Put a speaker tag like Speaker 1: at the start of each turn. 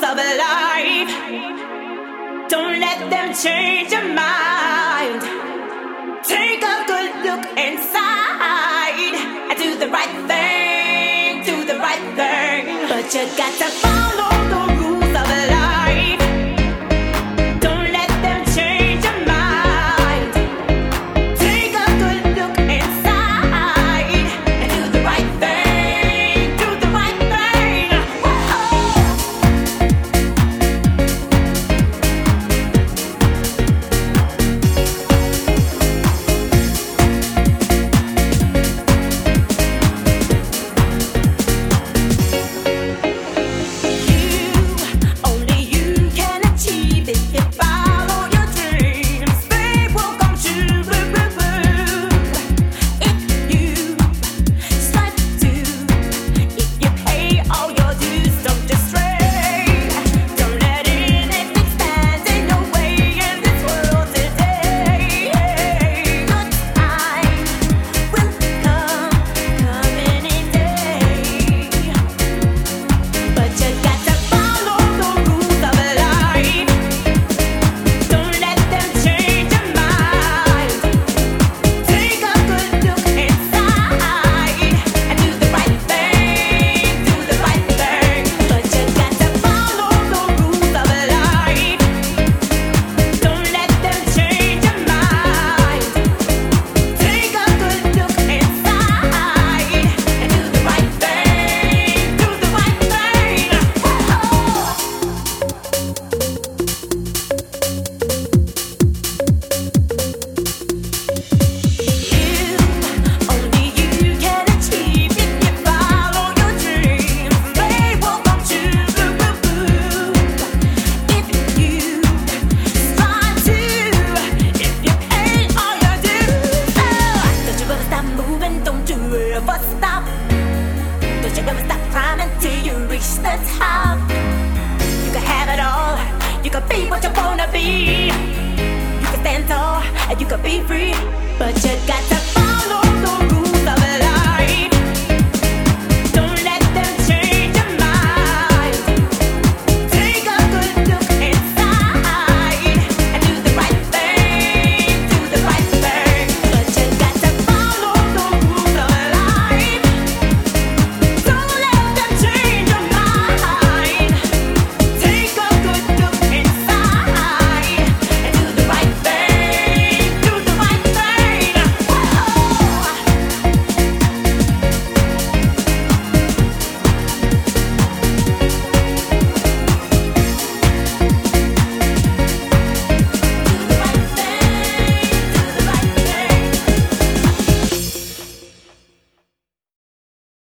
Speaker 1: of life. Don't let them change your mind. Take a good look inside and do the right thing, do the right thing. But you got to follow the rules of life. Don't let them change your mind. Take a good look inside and do the right thing, do the right thing. Whoa. Only you can achieve it. If follow your dreams, they will come true. If you strive to, if you pay all your dues, don't just stray. Don't let anything stand in your way in this world today. Good time will come any day. But you got to follow the rules of life. Don't let them change your mind. Take a good look inside and do the right thing, do the right thing. But you got to follow the rules of life. Don't let them change your mind. Take a good look inside and do the right thing, do the right thing. Only you can achieve if you follow your dreams. They will come true. If you strive to, if you pay all your dues. Don't you ever stop moving, don't you ever stop. Don't you ever stop climbing till you reach the top. You can have it all, you can be what you wanna be. You can stand tall and you can be free, but you got to follow